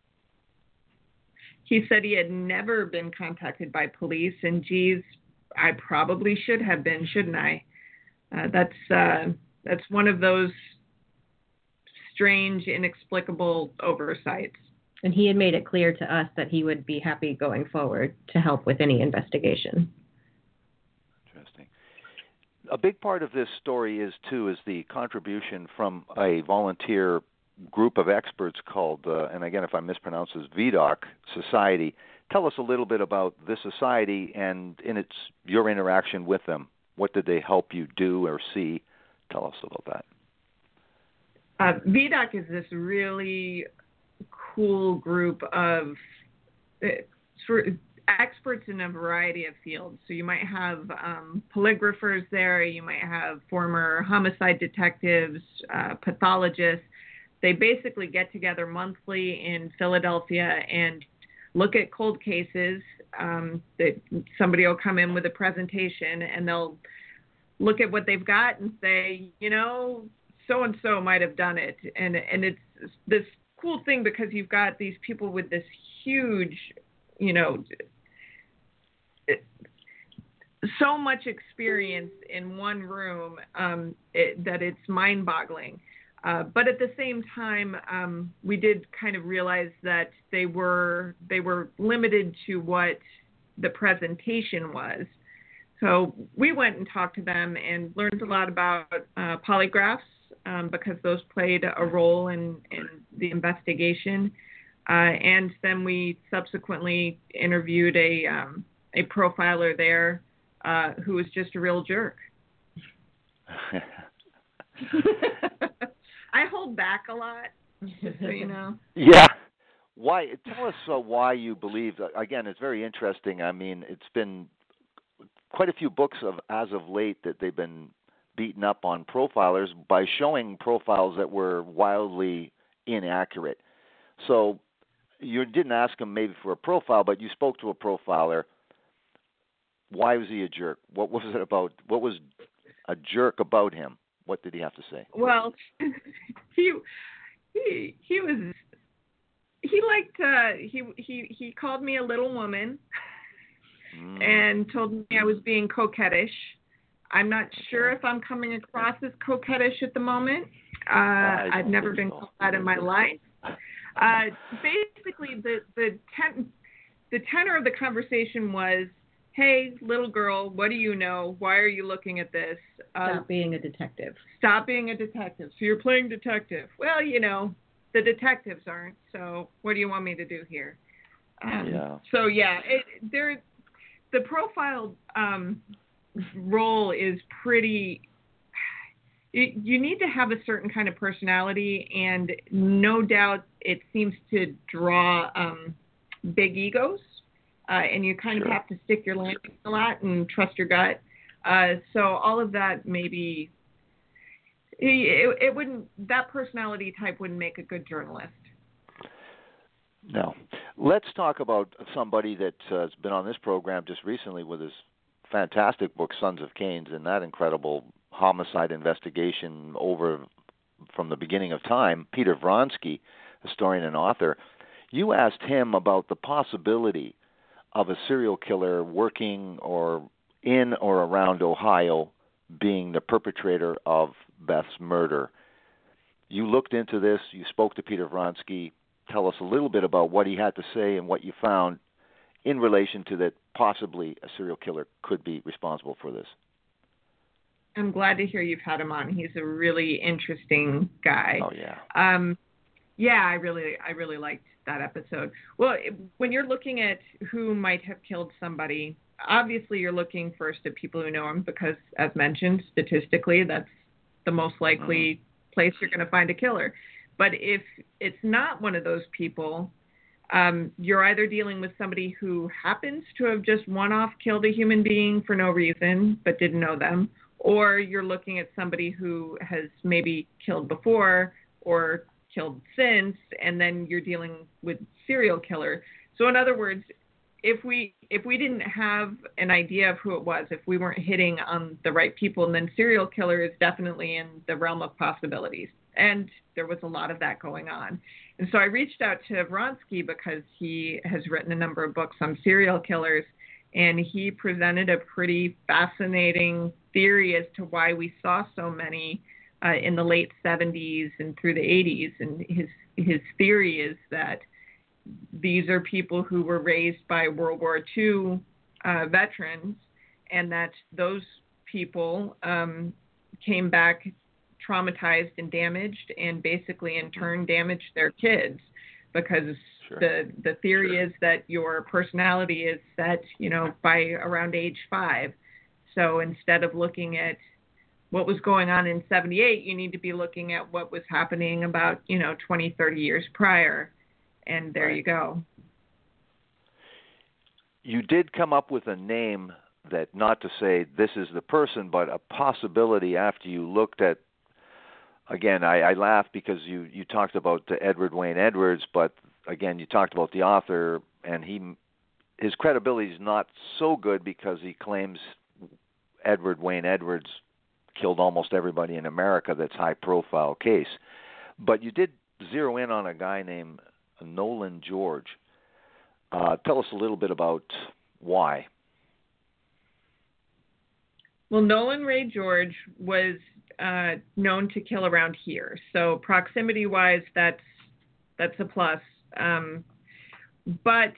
He said he had never been contacted by police, and geez, I probably should have been, shouldn't I? That's one of those strange, inexplicable oversights. And he had made it clear to us that he would be happy going forward to help with any investigation. Interesting. a big part of this story is the contribution from a volunteer group of experts called, and again, if I mispronounce this, VDOC Society. Tell us a little bit about this society and your interaction with them. What did they help you do or see? Tell us about that. VDOC is this really cool group of experts in a variety of fields. So you might have polygraphers there, you might have former homicide detectives, pathologists. They basically get together monthly in Philadelphia and look at cold cases. That somebody will come in with a presentation and they'll look at what they've got and say, so-and-so might have done it. And it's this cool thing because you've got these people with this huge, so much experience in one room that it's mind-boggling. But at the same time, we did kind of realize that they were limited to what the presentation was. So we went and talked to them and learned a lot about polygraphs because those played a role in the investigation. And then we subsequently interviewed a profiler there who was just a real jerk. I hold back a lot, just so you know. Yeah. Why? Tell us why you believe. Again, it's very interesting. I mean, it's been quite a few books as of late that they've been beaten up on profilers by showing profiles that were wildly inaccurate. So you didn't ask him maybe for a profile, but you spoke to a profiler. Why was he a jerk? What was it about? What was a jerk about him? What did he have to say? Well, he called me a little woman and told me I was being coquettish. I'm not sure if I'm coming across as coquettish at the moment. I've never been called that in my life. Basically, the tenor of the conversation was, "Hey, little girl, what do you know? Why are you looking at this? Stop being a detective. Stop being a detective. So you're playing detective. Well, the detectives aren't. So what do you want me to do here?" So yeah, the profile role is pretty. You need to have a certain kind of personality, and no doubt it seems to draw big egos. And you kind of have to stick your landing a lot and trust your gut. So all of that maybe it wouldn't. That personality type wouldn't make a good journalist. No. Let's talk about somebody that has been on this program just recently with his fantastic book, Sons of Cain, and that incredible homicide investigation over from the beginning of time. Peter Vronsky, historian and author. You asked him about the possibility of a serial killer working or in or around Ohio being the perpetrator of Beth's murder. You looked into this. You spoke to Peter Vronsky. Tell us a little bit about what he had to say and what you found in relation to that possibly a serial killer could be responsible for this. I'm glad to hear you've had him on. He's a really interesting guy. Oh, yeah. I really liked that episode. Well, when you're looking at who might have killed somebody, obviously you're looking first at people who know him because, as mentioned, statistically, that's the most likely place you're going to find a killer. But if it's not one of those people, you're either dealing with somebody who happens to have just one-off killed a human being for no reason but didn't know them, or you're looking at somebody who has maybe killed before or killed since, and then you're dealing with serial killer. So in other words, if we didn't have an idea of who it was, if we weren't hitting on the right people, then serial killer is definitely in the realm of possibilities. And there was a lot of that going on. And so I reached out to Vronsky because he has written a number of books on serial killers, and he presented a pretty fascinating theory as to why we saw so many in the late 70s and through the 80s. And his theory is that these are people who were raised by World War II veterans, and that those people came back traumatized and damaged, and basically in turn damaged their kids, because the theory is that your personality is set, by around age 5. So instead of looking at what was going on in 78, you need to be looking at what was happening about, 20, 30 years prior. And there you go. You did come up with a name that, not to say this is the person, but a possibility after you looked at, again, I laugh because you talked about Edward Wayne Edwards, but again, you talked about the author, and his credibility is not so good because he claims Edward Wayne Edwards killed almost everybody in America that's high-profile case. But you did zero in on a guy named Nolan George. Tell us a little bit about why. Well, Nolan Ray George was known to kill around here. So proximity-wise, that's a plus. But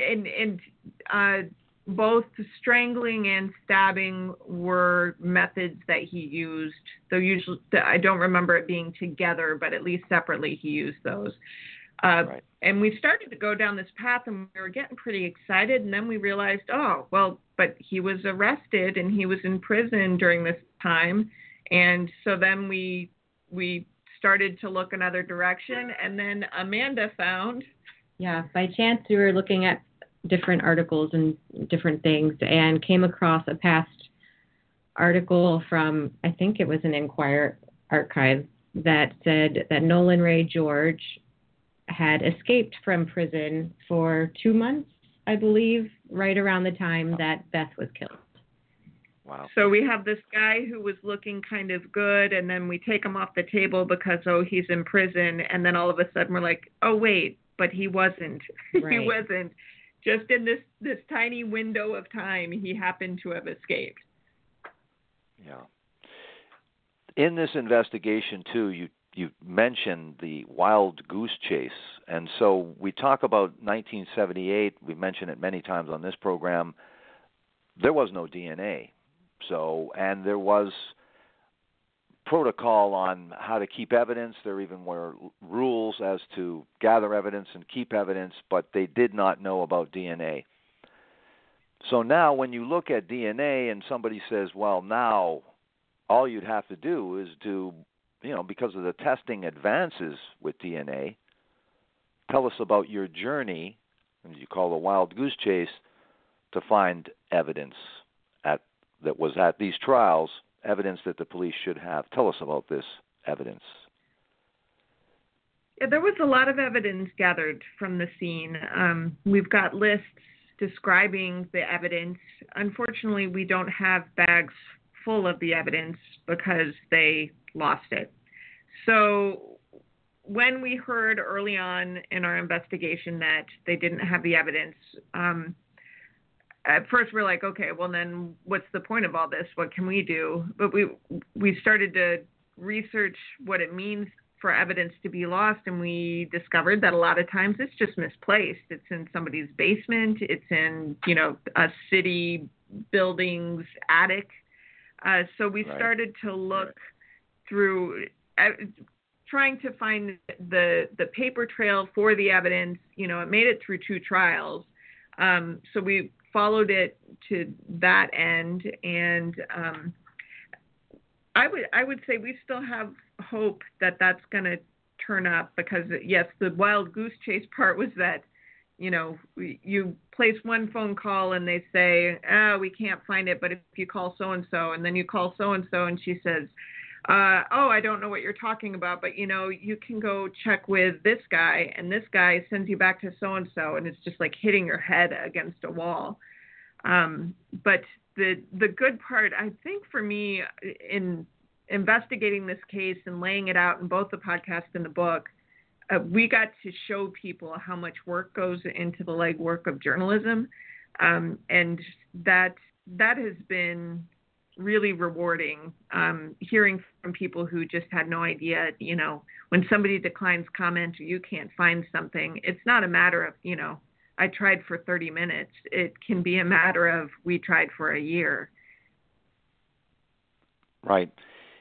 both strangling and stabbing were methods that he used. Though usually, I don't remember it being together, but at least separately he used those. Right. And we started to go down this path, and we were getting pretty excited. And then we realized, but he was arrested and he was in prison during this time. And so then we started to look another direction. And then Amanda found. Yeah, by chance we were looking at different articles and different things, and came across a past article from, I think it was an Enquirer archive, that said that Nolan Ray George had escaped from prison for 2 months, I believe, right around the time that Beth was killed. Wow. So we have this guy who was looking kind of good, and then we take him off the table because, he's in prison, and then all of a sudden we're like, oh, wait, but he wasn't. Right. He wasn't. Just in this tiny window of time, he happened to have escaped. Yeah. In this investigation, too, you mentioned the wild goose chase. And so we talk about 1978. We mentioned it many times on this program. There was no DNA. And there was protocol on how to keep evidence. There even were rules as to gather evidence and keep evidence, but they did not know about DNA. So now when you look at DNA and somebody says, well, now all you'd have to do is because of the testing advances with DNA, tell us about your journey, as you call the wild goose chase, to find evidence that was at these trials, evidence that the police should have. Tell us about this evidence. Yeah, there was a lot of evidence gathered from the scene. We've got lists describing the evidence. Unfortunately, we don't have bags full of the evidence because they lost it. So when we heard early on in our investigation that they didn't have the evidence, at first we're like, okay, well then what's the point of all this? What can we do? But we started to research what it means for evidence to be lost, and we discovered that a lot of times it's just misplaced. It's in somebody's basement. It's in, a city building's attic. So we started to look through trying to find the paper trail for the evidence. It made it through 2 trials. So we followed it to that end, and I would say we still have hope that that's going to turn up, because yes, the wild goose chase part was that, you place one phone call and they say, we can't find it, but if you call so-and-so, and then you call so-and-so and she says, I don't know what you're talking about, but you can go check with this guy, and this guy sends you back to so-and-so, and it's just like hitting your head against a wall. But the good part, I think, for me in investigating this case and laying it out in both the podcast and the book, we got to show people how much work goes into the legwork of journalism. And that has been really rewarding, hearing from people who just had no idea, when somebody declines comment or you can't find something, it's not a matter of, I tried for 30 minutes. It can be a matter of we tried for a year. Right.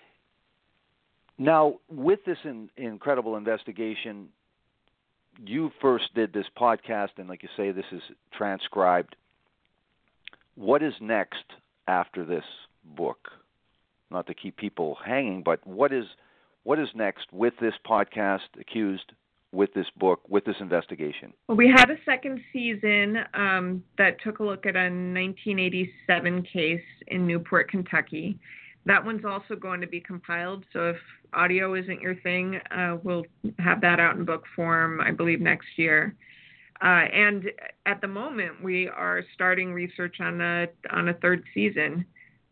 Now, with this incredible investigation, you first did this podcast, and like you say, this is transcribed. What is next after this book? Not to keep people hanging, but what is next with this podcast, Accused, with this book, with this investigation? Well, we had a second season that took a look at a 1987 case in Newport, Kentucky. That one's also going to be compiled, so if audio isn't your thing, we'll have that out in book form, I believe, next year. And at the moment, we are starting research on a third season.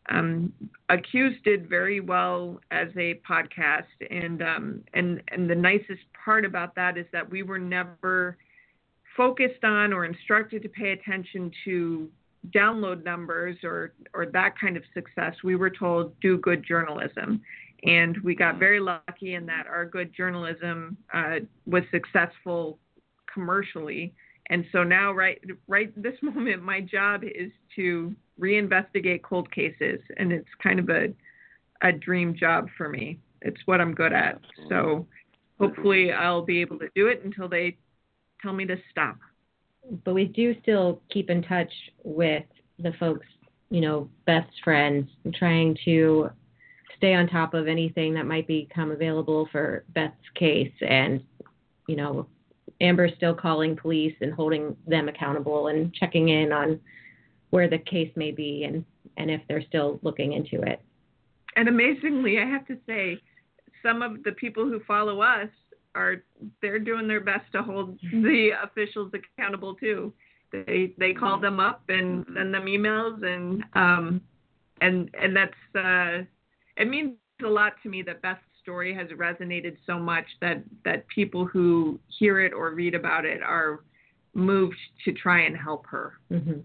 Accused did very well as a podcast, and the nicest part about that is that we were never focused on or instructed to pay attention to download numbers or that kind of success. We were told, do good journalism. And we got very lucky in that our good journalism was successful commercially. And so now, right this moment, my job is to reinvestigate cold cases. And it's kind of a dream job for me. It's what I'm good at. So hopefully I'll be able to do it until they tell me to stop. But we do still keep in touch with the folks, Beth's friends, trying to stay on top of anything that might become available for Beth's case. And, Amber's still calling police and holding them accountable and checking in on where the case may be and if they're still looking into it. And amazingly, I have to say, some of the people who follow us they're doing their best to hold the officials accountable too. They call them up and send them emails and that's it means a lot to me that Beth's story has resonated so much that people who hear it or read about it are moved to try and help her. Mm-hmm.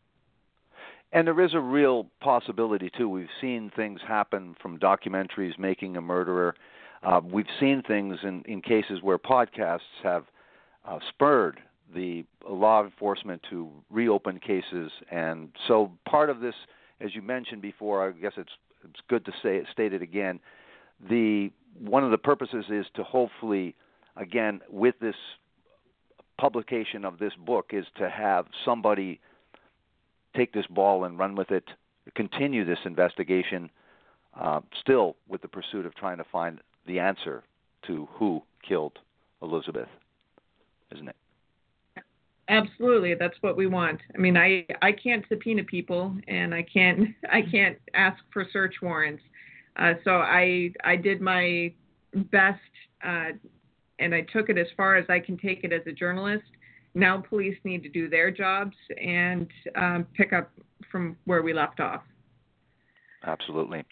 And there is a real possibility too. We've seen things happen from documentaries making a murderer. We've seen things in cases where podcasts have spurred the law enforcement to reopen cases. And so part of this, as you mentioned before, I guess it's good to state it again, one of the purposes is to hopefully, again, with this publication of this book, is to have somebody take this ball and run with it, continue this investigation, still with the pursuit of trying to find the answer to who killed Elizabeth, isn't it? Absolutely, that's what we want. I mean, I can't subpoena people, and I can't ask for search warrants. So I did my best, and I took it as far as I can take it as a journalist. Now police need to do their jobs and pick up from where we left off. Absolutely.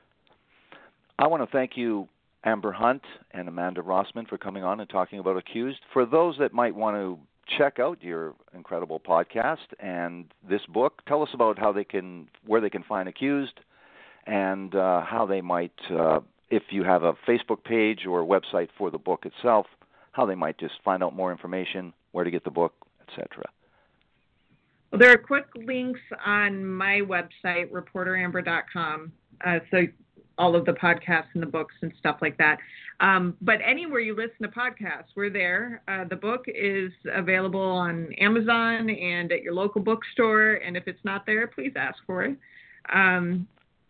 I want to thank you, Amber Hunt and Amanda Rossman, for coming on and talking about Accused. For those that might want to check out your incredible podcast and this book, tell us about where they can find Accused, and how they might, if you have a Facebook page or a website for the book itself, how they might just find out more information, where to get the book, etc. Well, there are quick links on my website, reporteramber.com, so all of the podcasts and the books and stuff like that. But anywhere you listen to podcasts, we're there. The book is available on Amazon and at your local bookstore, and if it's not there, please ask for it. And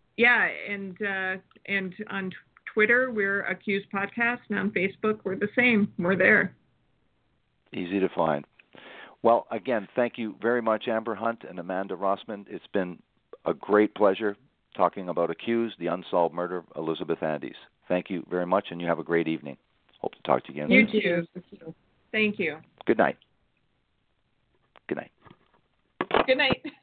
on Twitter, we're Accused Podcast, and on Facebook, we're the same. We're there. Easy to find. Well, again, thank you very much, Amber Hunt and Amanda Rossman. It's been a great pleasure talking about Accused, the unsolved murder of Elizabeth Andes. Thank you very much, and you have a great evening. Hope to talk to you again. You too. Thank you. Good night. Good night. Good night.